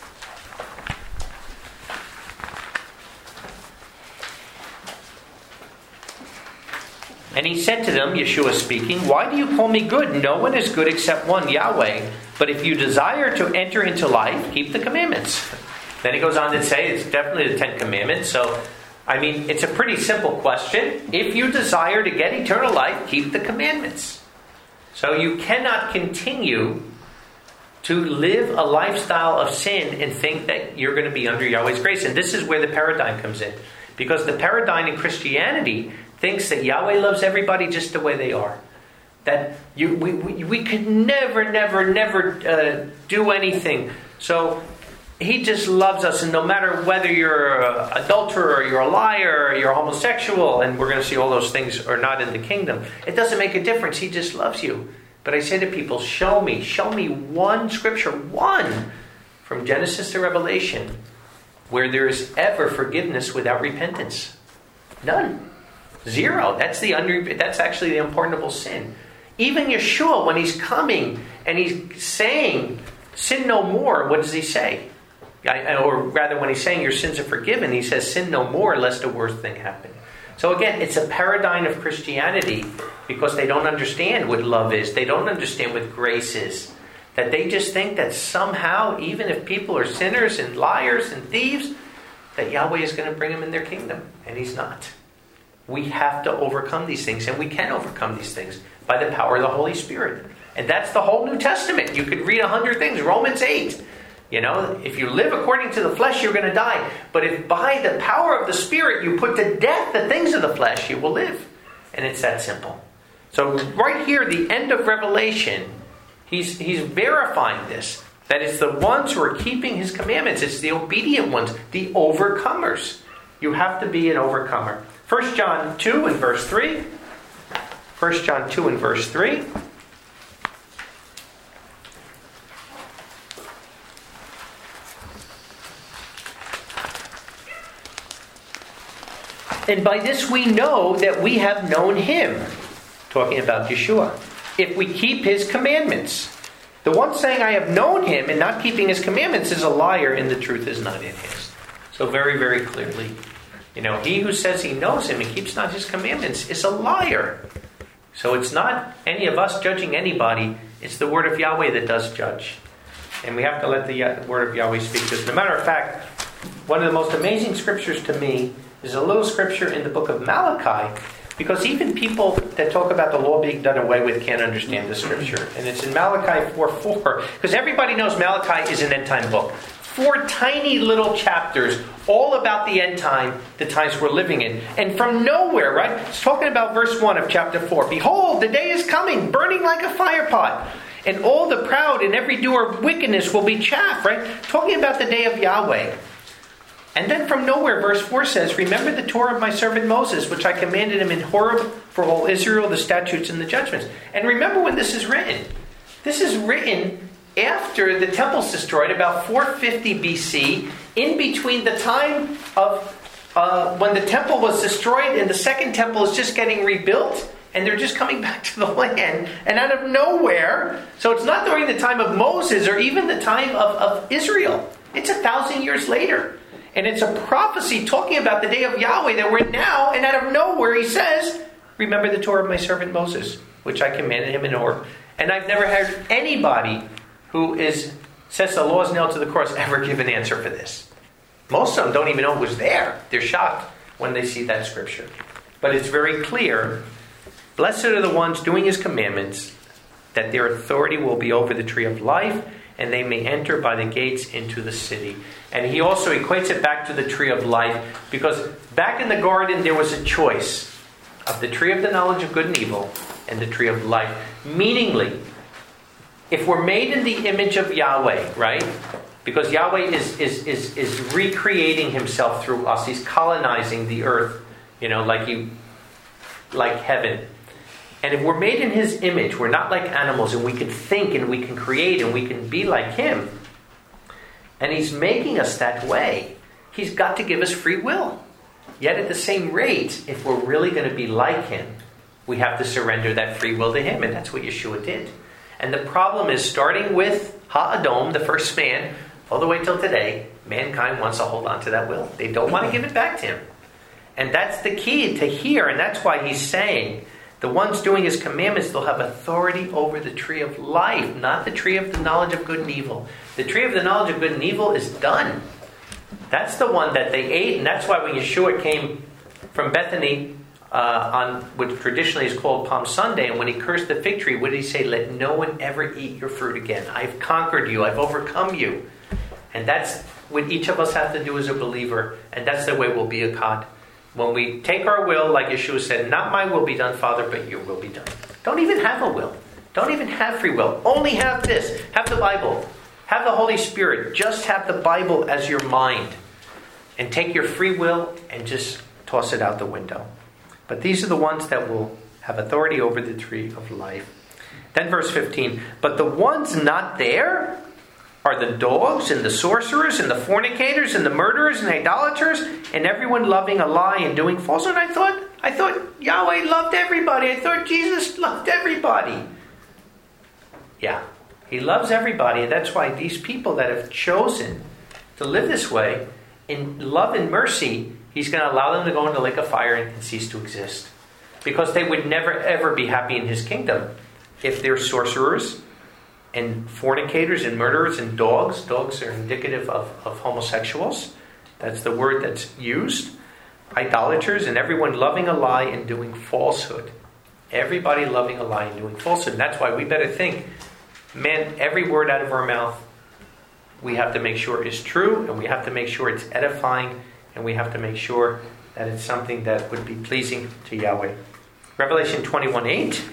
And he said to them, Yeshua speaking, why do you call me good? No one is good except one, Yahweh. But if you desire to enter into life, keep the commandments. Then he goes on to say it's definitely the Ten Commandments. So, I mean, it's a pretty simple question. If you desire to get eternal life, keep the commandments. So you cannot continue to live a lifestyle of sin and think that you're going to be under Yahweh's grace. And this is where the paradigm comes in. Because the paradigm in Christianity thinks that Yahweh loves everybody just the way they are. That you, we, we, we could never, never, never uh, do anything. So he just loves us, and no matter whether you're an adulterer, or you're a liar, or you're a homosexual, and we're going to see all those things are not in the kingdom, it doesn't make a difference. He just loves you. But I say to people, show me, show me one scripture, one, from Genesis to Revelation, where there is ever forgiveness without repentance. None. Zero. That's the under, that's actually the unpardonable sin. Even Yeshua, when he's coming and he's saying, sin no more, what does he say? I, or rather, when he's saying your sins are forgiven, he says, sin no more, lest a worse thing happen. So again, it's a paradigm of Christianity because they don't understand what love is. They don't understand what grace is. That they just think that somehow, even if people are sinners and liars and thieves, that Yahweh is going to bring them in their kingdom. And he's not. We have to overcome these things, and we can overcome these things by the power of the Holy Spirit. And that's the whole New Testament. You could read a hundred things. Romans eight. You know, if you live according to the flesh, you're going to die. But if by the power of the Spirit you put to death the things of the flesh, you will live. And it's that simple. So right here, the end of Revelation, he's, he's verifying this. That it's the ones who are keeping his commandments. It's the obedient ones, the overcomers. You have to be an overcomer. First John two and verse three. First John two and verse three. And by this we know that we have known him. Talking about Yeshua. If we keep his commandments. The one saying, I have known him, and not keeping his commandments is a liar, and the truth is not in his. So very, very clearly, you know, he who says he knows him and keeps not his commandments is a liar. So it's not any of us judging anybody. It's the word of Yahweh that does judge. And we have to let the word of Yahweh speak to us. As a matter of fact, one of the most amazing scriptures to me is a little scripture in the book of Malachi. Because even people that talk about the law being done away with can't understand the scripture. And it's in Malachi four four. Because everybody knows Malachi is an end time book. Four tiny little chapters, all about the end time, the times we're living in. And from nowhere, right? It's talking about verse one of chapter four. Behold, the day is coming, burning like a fire pot. And all the proud and every doer of wickedness will be chaff, right? Talking about the day of Yahweh. And then from nowhere, verse four says, remember the Torah of my servant Moses, which I commanded him in Horeb for all Israel, the statutes and the judgments. And remember when this is written. This is written after the temple's destroyed, about four fifty B C, in between the time of uh, when the temple was destroyed and the second temple is just getting rebuilt, and they're just coming back to the land, and out of nowhere, so it's not during the time of Moses or even the time of, of Israel. It's a thousand years later. And it's a prophecy talking about the day of Yahweh that we're in now, and out of nowhere he says, remember the Torah of my servant Moses, which I commanded him in Horeb. And I've never heard anybody who is says the law is nailed to the cross ever give an answer for this. Most of them don't even know it was there. They're shocked when they see that scripture. But it's very clear, blessed are the ones doing his commandments, that their authority will be over the tree of life, and they may enter by the gates into the city. And he also equates it back to the tree of life, because back in the garden there was a choice of the tree of the knowledge of good and evil and the tree of life. Meaningly, if we're made in the image of Yahweh, right? Because Yahweh is, is, is, is recreating himself through us. He's colonizing the earth, you know, like he, like heaven. And if we're made in his image, we're not like animals, and we can think and we can create and we can be like him. And he's making us that way. He's got to give us free will. Yet at the same rate, if we're really going to be like him, we have to surrender that free will to him. And that's what Yeshua did. And the problem is, starting with Ha-Adom, the first man, all the way till today, mankind wants to hold on to that will. They don't want to give it back to him. And that's the key to hear. And that's why he's saying, the ones doing his commandments, they'll have authority over the tree of life, not the tree of the knowledge of good and evil. The tree of the knowledge of good and evil is done. That's the one that they ate, and that's why when Yeshua came from Bethany, uh, on what traditionally is called Palm Sunday, and when he cursed the fig tree, what did he say? Let no one ever eat your fruit again. I've conquered you. I've overcome you. And that's what each of us have to do as a believer, and that's the way we'll be a God. When we take our will, like Yeshua said, not my will be done, Father, but your will be done. Don't even have a will. Don't even have free will. Only have this. Have the Bible. Have the Holy Spirit. Just have the Bible as your mind. And take your free will and just toss it out the window. But these are the ones that will have authority over the tree of life. Then verse fifteen. But the ones not there are the dogs and the sorcerers and the fornicators and the murderers and idolaters and everyone loving a lie and doing falsehood. I thought, I thought Yahweh loved everybody. I thought Jesus loved everybody. Yeah, he loves everybody. And that's why these people that have chosen to live this way, in love and mercy, he's going to allow them to go into the lake of fire and cease to exist. Because they would never ever be happy in his kingdom if they're sorcerers and fornicators and murderers and dogs. Dogs are indicative of, of homosexuals. That's the word that's used. Idolaters and everyone loving a lie and doing falsehood. Everybody loving a lie and doing falsehood. And that's why we better think, man, every word out of our mouth, we have to make sure is true, and we have to make sure it's edifying, and we have to make sure that it's something that would be pleasing to Yahweh. Revelation twenty-one eight.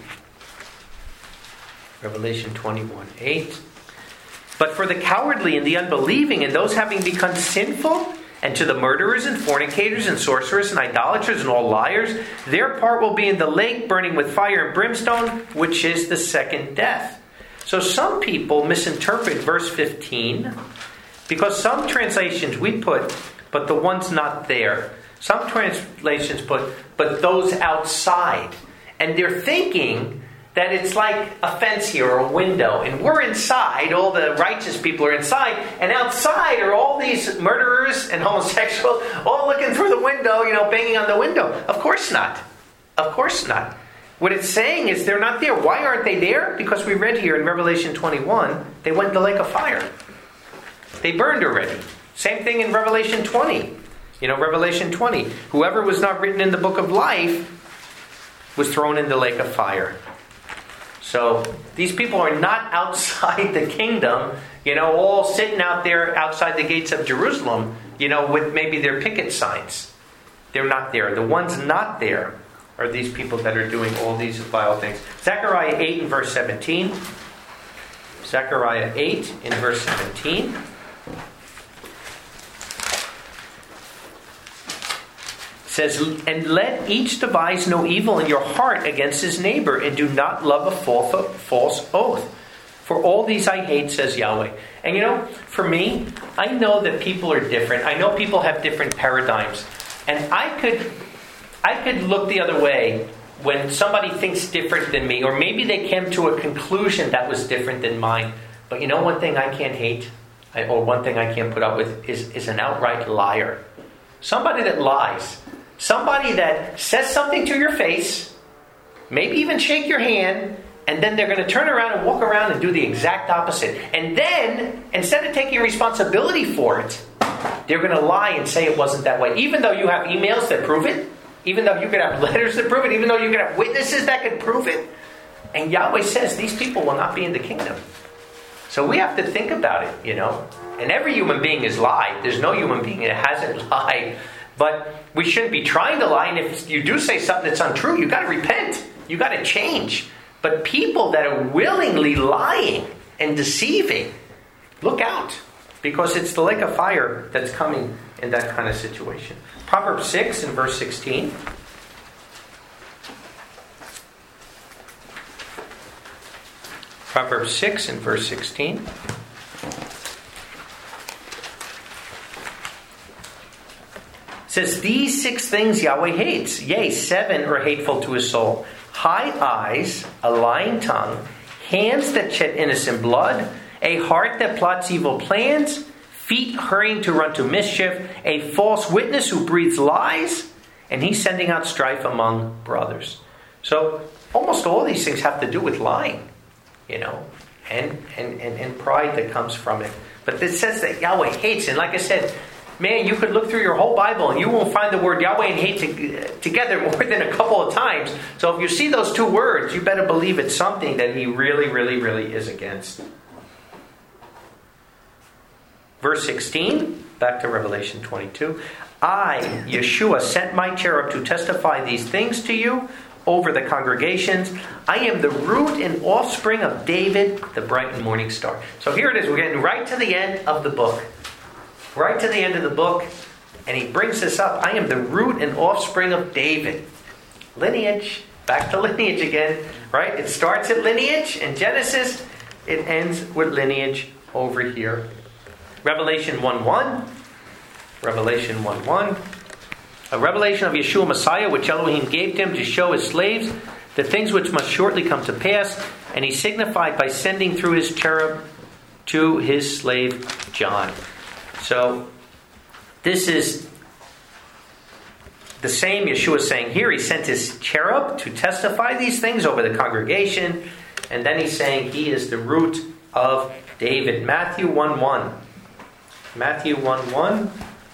Revelation twenty-one eight. But for the cowardly and the unbelieving and those having become sinful, and to the murderers and fornicators and sorcerers and idolaters and all liars, their part will be in the lake burning with fire and brimstone, which is the second death. So some people misinterpret verse fifteen, because some translations we put, but the ones not there. Some translations put, but those outside. And they're thinking that it's like a fence here or a window, and we're inside, all the righteous people are inside, and outside are all these murderers and homosexuals all looking through the window, you know, banging on the window. Of course not. Of course not. What it's saying is they're not there. Why aren't they there? Because we read here in Revelation twenty-one, they went in the lake of fire. They burned already. Same thing in Revelation twenty. You know, Revelation twenty. Whoever was not written in the book of life was thrown in the lake of fire. So these people are not outside the kingdom, you know, all sitting out there outside the gates of Jerusalem, you know, with maybe their picket signs. They're not there. The ones not there are these people that are doing all these vile things. Zechariah eight and verse seventeen. Zechariah eight in verse seventeen. Says, and let each devise no evil in your heart against his neighbor, and do not love a false oath. For all these I hate, says Yahweh. And you know, for me, I know that people are different. I know people have different paradigms. And I could, I could look the other way when somebody thinks different than me, or maybe they came to a conclusion that was different than mine. But you know one thing I can't hate, I, or one thing I can't put up with, is, is an outright liar. Somebody that lies. Somebody that says something to your face, maybe even shake your hand, and then they're going to turn around and walk around and do the exact opposite. And then, instead of taking responsibility for it, they're going to lie and say it wasn't that way. Even though you have emails that prove it, even though you could have letters that prove it, even though you could have witnesses that could prove it. And Yahweh says these people will not be in the kingdom. So we have to think about it, you know. And every human being has lied. There's no human being that hasn't lied. But we shouldn't be trying to lie. And if you do say something that's untrue, you've got to repent. You've got to change. But people that are willingly lying and deceiving, look out. Because it's the lake of fire that's coming in that kind of situation. Proverbs six and verse sixteen. Proverbs six and verse sixteen. It says, these six things Yahweh hates. Yea, seven are hateful to his soul. High eyes, a lying tongue, hands that shed innocent blood, a heart that plots evil plans, feet hurrying to run to mischief, a false witness who breathes lies, and he's sending out strife among brothers. So almost all these things have to do with lying, you know, and, and, and, and pride that comes from it. But it says that Yahweh hates, and like I said, man, you could look through your whole Bible and you won't find the word Yahweh and hate to, together more than a couple of times. So if you see those two words, you better believe it's something that he really, really, really is against. Verse sixteen, back to Revelation twenty-two. I, Yeshua, sent my cherub to testify these things to you over the congregations. I am the root and offspring of David, the bright and morning star. So here it is. We're getting right to the end of the book. Right to the end of the book. And he brings this up. I am the root and offspring of David. Lineage. Back to lineage again. Right? It starts at lineage in Genesis. It ends with lineage over here. Revelation one one. Revelation one one. A revelation of Yeshua Messiah, which Elohim gave to him to show his slaves the things which must shortly come to pass. And he signified by sending through his cherub to his slave John. So, this is the same Yeshua saying here. He sent his cherub to testify these things over the congregation. And then he's saying he is the root of David. Matthew one one. Matthew one one.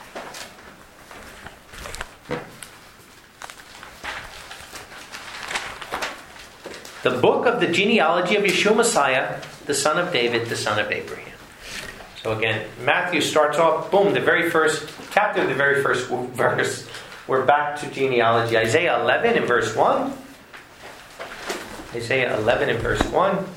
The book of the genealogy of Yeshua Messiah, the son of David, the son of Abraham. So again, Matthew starts off, boom, the very first chapter, the very first verse. We're back to genealogy. Isaiah eleven in verse one. Isaiah eleven in verse one.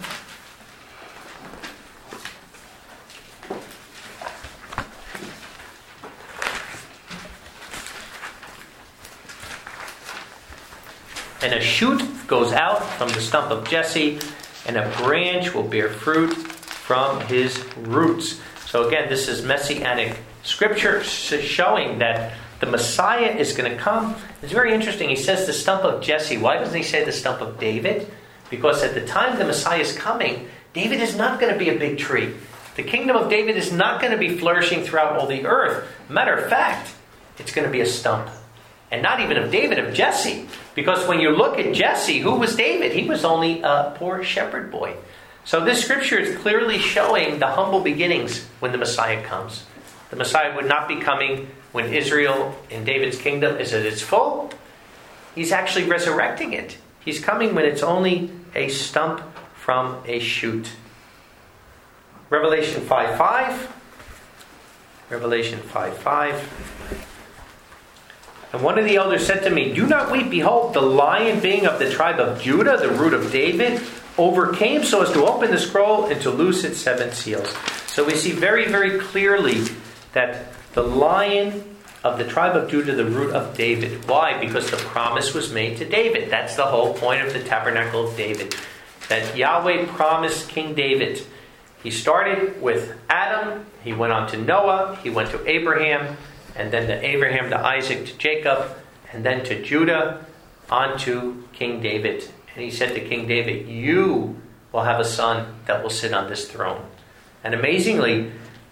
And a shoot goes out from the stump of Jesse, and a branch will bear fruit from his roots. So again, this is messianic scripture showing that the Messiah is going to come. It's very interesting. He says the stump of Jesse. Why doesn't he say the stump of David? Because at the time the Messiah is coming, David is not going to be a big tree. The kingdom of David is not going to be flourishing throughout all the earth. Matter of fact, it's going to be a stump. And not even of David, of Jesse. Because when you look at Jesse, who was David? He was only a poor shepherd boy. So this scripture is clearly showing the humble beginnings when the Messiah comes. The Messiah would not be coming when Israel in David's kingdom is at its full. He's actually resurrecting it. He's coming when it's only a stump from a shoot. Revelation five five. Revelation five five. And one of the elders said to me, "Do not weep. Behold, the Lion, being of the tribe of Judah, the root of David, overcame so as to open the scroll and to loose its seven seals." So we see very, very clearly that the Lion of the tribe of Judah, the root of David. Why? Because the promise was made to David. That's the whole point of the tabernacle of David. That Yahweh promised King David. He started with Adam, he went on to Noah, he went to Abraham, and then to Abraham, to Isaac, to Jacob, and then to Judah, on to King David. And he said to King David, "You will have a son that will sit on this throne." And amazingly,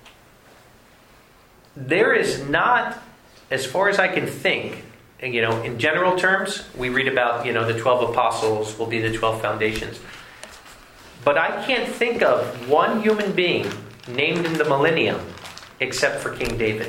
there is not, as far as I can think, you know, in general terms, we read about, you know, the twelve apostles will be the twelve foundations. But I can't think of one human being named in the millennium except for King David.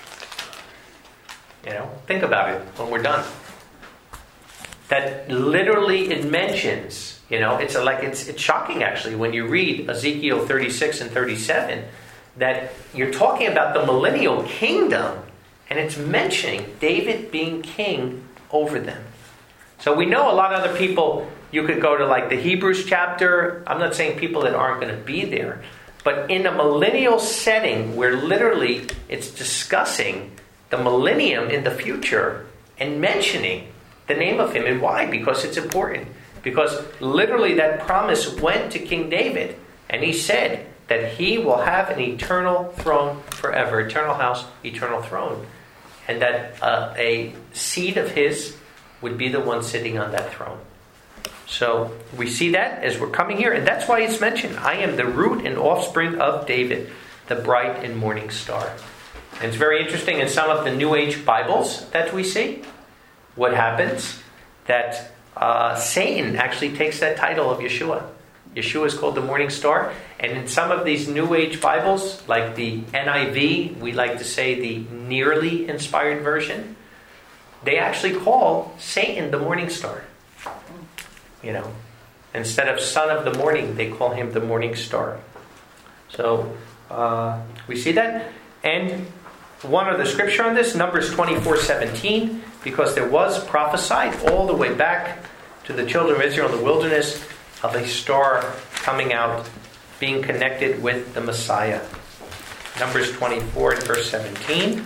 You know, think about it when we're done. That literally it mentions, you know, it's a, like it's it's shocking actually when you read Ezekiel thirty-six and thirty-seven that you're talking about the millennial kingdom and it's mentioning David being king over them. So we know a lot of other people, you could go to like the Hebrews chapter. I'm not saying people that aren't going to be there, but in a millennial setting where literally it's discussing the millennium in the future and mentioning the name of him. And why? Because it's important. Because literally that promise went to King David. And he said that he will have an eternal throne forever. Eternal house, eternal throne. And that uh, a seed of his would be the one sitting on that throne. So we see that as we're coming here. And that's why it's mentioned. I am the root and offspring of David, the bright and morning star. And it's very interesting in some of the New Age Bibles that we see. What happens? That uh, Satan actually takes that title of Yeshua. Yeshua is called the morning star. And in some of these New Age Bibles, like the N I V, we like to say the nearly inspired version, they actually call Satan the morning star. You know, instead of son of the morning, they call him the morning star. So uh, we see that. And one other scripture on this, Numbers twenty-four seventeen, because there was prophesied all the way back to the children of Israel in the wilderness of a star coming out, being connected with the Messiah. Numbers twenty-four and verse seventeen.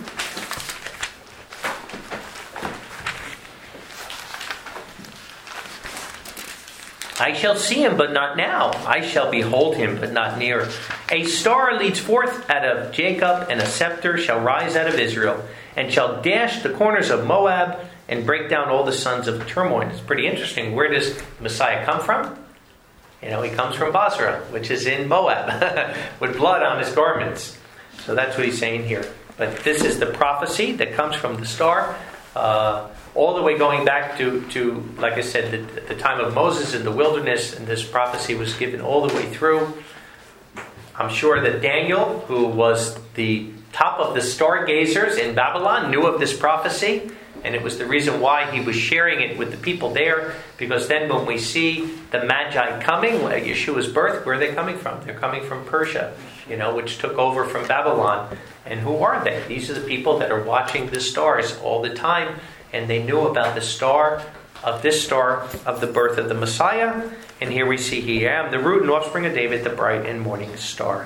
I shall see him, but not now. I shall behold him, but not near. A star leads forth out of Jacob, and a scepter shall rise out of Israel, and shall dash the corners of Moab, and break down all the sons of Turmoil. It's pretty interesting. Where does Messiah come from? You know, he comes from Basra, which is in Moab, with blood on his garments. So that's what he's saying here. But this is the prophecy that comes from the star. Uh, all the way going back to, to like I said, the, the time of Moses in the wilderness, and this prophecy was given all the way through. I'm sure that Daniel, who was the top of the stargazers in Babylon, knew of this prophecy, and it was the reason why he was sharing it with the people there, because then when we see the Magi coming, at Yeshua's birth, where are they coming from? They're coming from Persia, you know, which took over from Babylon. And who are they? These are the people that are watching the stars all the time, and they knew about the star of this star of the birth of the Messiah. And here we see, "He am the root and offspring of David, the bright and morning star."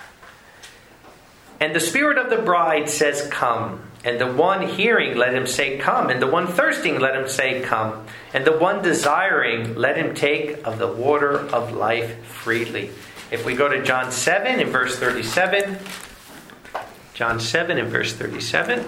And the Spirit of the bride says, "Come." And the one hearing, let him say, "Come." And the one thirsting, let him say, "Come." And the one desiring, let him take of the water of life freely. If we go to John seven in verse thirty-seven. John seven in verse thirty-seven.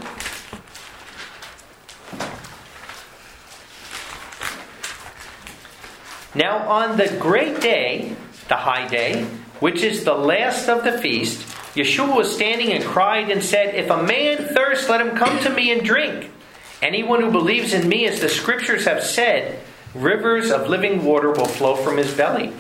Now on the great day, the high day, which is the last of the feast, Yeshua was standing and cried and said, "If a man thirst, let him come to me and drink. Anyone who believes in me, as the scriptures have said, rivers of living water will flow from his belly."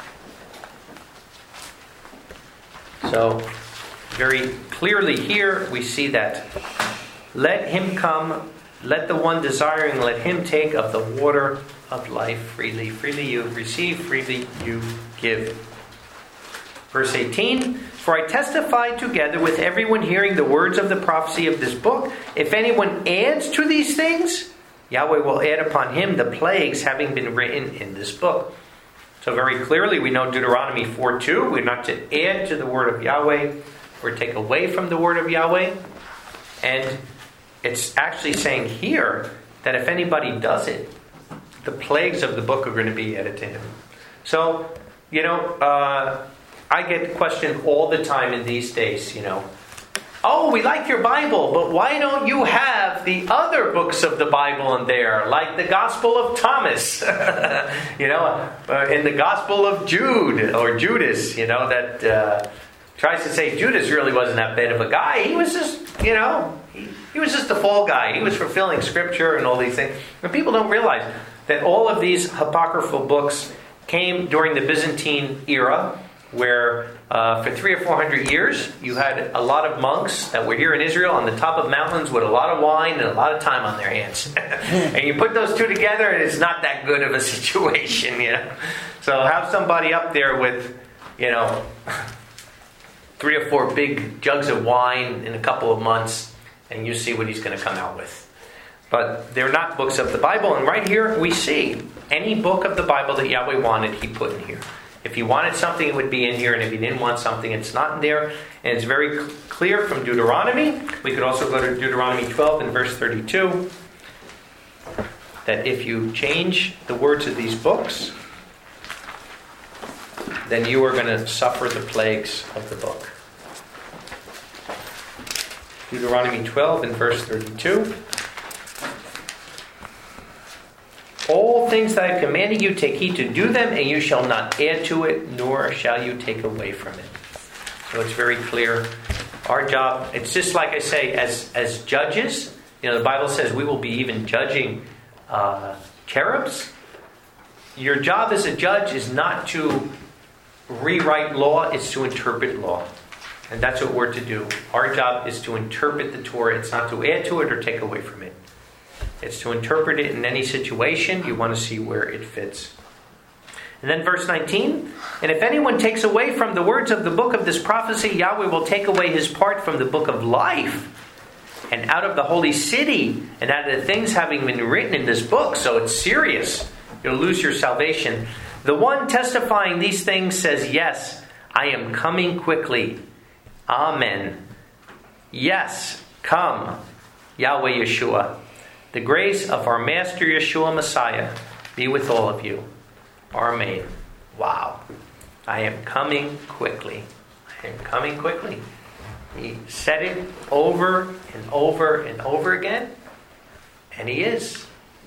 So, very clearly here we see that. Let him come, let the one desiring, let him take of the water of life freely. Freely you receive, freely you give. Verse eighteen, for I testify together with everyone hearing the words of the prophecy of this book. If anyone adds to these things, Yahweh will add upon him the plagues having been written in this book. So very clearly we know Deuteronomy four two, we're not to add to the word of Yahweh or take away from the word of Yahweh. And it's actually saying here that if anybody does it, the plagues of the book are going to be added to him. So, you know, uh, I get questioned all the time in these days, you know. Oh, we like your Bible, but why don't you have the other books of the Bible in there, like the Gospel of Thomas, you know, uh, in the Gospel of Jude or Judas, you know, that uh, tries to say Judas really wasn't that bad of a guy. He was just, you know, he, he was just a fall guy. He was fulfilling Scripture and all these things. And people don't realize that all of these apocryphal books came during the Byzantine era, where uh, for three or four hundred years you had a lot of monks that were here in Israel on the top of mountains with a lot of wine and a lot of time on their hands. And you put those two together and it's not that good of a situation, you know. So have somebody up there with, you know, three or four big jugs of wine in a couple of months and you see what he's going to come out with. But they're not books of the Bible. And right here we see any book of the Bible that Yahweh wanted, he put in here. If he wanted something, it would be in here. And if he didn't want something, it's not in there. And it's very cl- clear from Deuteronomy. We could also go to Deuteronomy twelve and verse thirty-two. That if you change the words of these books, then you are going to suffer the plagues of the book. Deuteronomy twelve and verse thirty-two. All things that I have commanded you, take heed to do them, and you shall not add to it, nor shall you take away from it. So it's very clear. Our job, it's just like I say, as as judges, you know, the Bible says we will be even judging uh, cherubs. Your job as a judge is not to rewrite law, it's to interpret law. And that's what we're to do. Our job is to interpret the Torah. It's not to add to it or take away from it. It's to interpret it in any situation. You want to see where it fits. And then verse nineteen. And if anyone takes away from the words of the book of this prophecy, Yahweh will take away his part from the book of life and out of the holy city and out of the things having been written in this book. So it's serious. You'll lose your salvation. The one testifying these things says, yes, I am coming quickly. Amen. Yes, come, Yahweh Yeshua. The grace of our Master Yeshua Messiah be with all of you. Amen. Wow. I am coming quickly. I am coming quickly. He said it over and over and over again. And he is.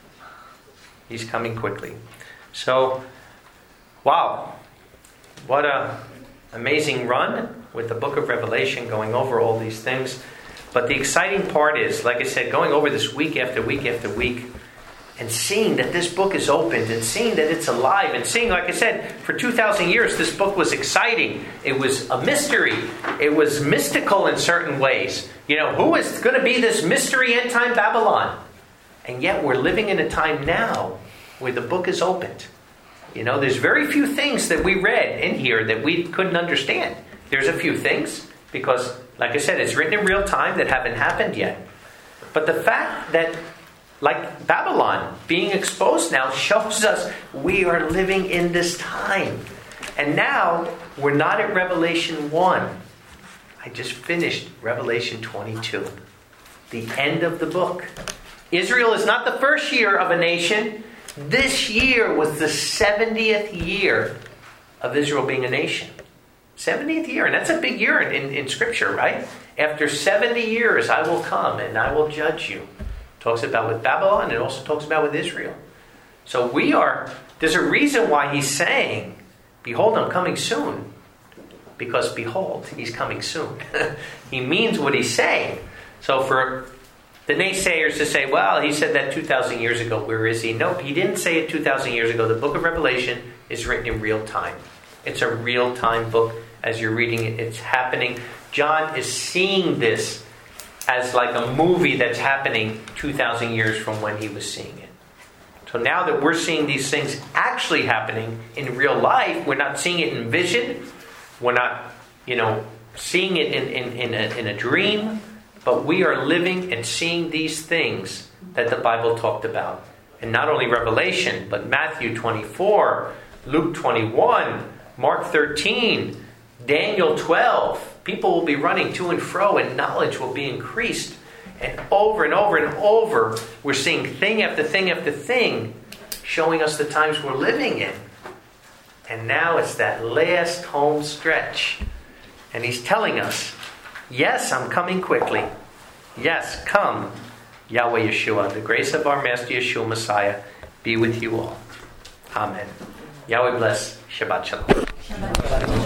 He's coming quickly. So, wow. What a amazing run with the book of Revelation, going over all these things. But the exciting part is, like I said, going over this week after week after week and seeing that this book is opened and seeing that it's alive and seeing, like I said, for two thousand years this book was exciting. It was a mystery. It was mystical in certain ways. You know, who is going to be this mystery end time Babylon? And yet we're living in a time now where the book is opened. You know, there's very few things that we read in here that we couldn't understand. There's a few things because, like I said, it's written in real time that haven't happened yet. But the fact that, like Babylon being exposed now, shows us we are living in this time. And now we're not at Revelation one. I just finished Revelation twenty-two. The end of the book. Israel is not the first year of a nation. This year was the seventieth year of Israel being a nation. seventieth year, and that's a big year in, in, in Scripture, right? After seventy years, I will come and I will judge you. Talks about with Babylon, and also talks about with Israel. So we are, there's a reason why he's saying, behold, I'm coming soon. Because behold, he's coming soon. He means what he's saying. So for the naysayers to say, well, he said that two thousand years ago, where is he? Nope, he didn't say it two thousand years ago. The book of Revelation is written in real time. It's a real-time book. As you're reading it, it's happening. John is seeing this as like a movie that's happening two thousand years from when he was seeing it. So now that we're seeing these things actually happening in real life, we're not seeing it in vision, we're not, you know, seeing it in, in, in, a, in a dream, but we are living and seeing these things that the Bible talked about. And not only Revelation, but Matthew twenty-four, Luke twenty-one, Mark thirteen, Daniel twelve. People will be running to and fro and knowledge will be increased. And over and over and over, we're seeing thing after thing after thing showing us the times we're living in. And now it's that last home stretch. And he's telling us, yes, I'm coming quickly. Yes, come, Yahweh Yeshua. The grace of our Master Yeshua Messiah be with you all. Amen. Yahweh bless. Shabbat shalom. Shabbat shalom.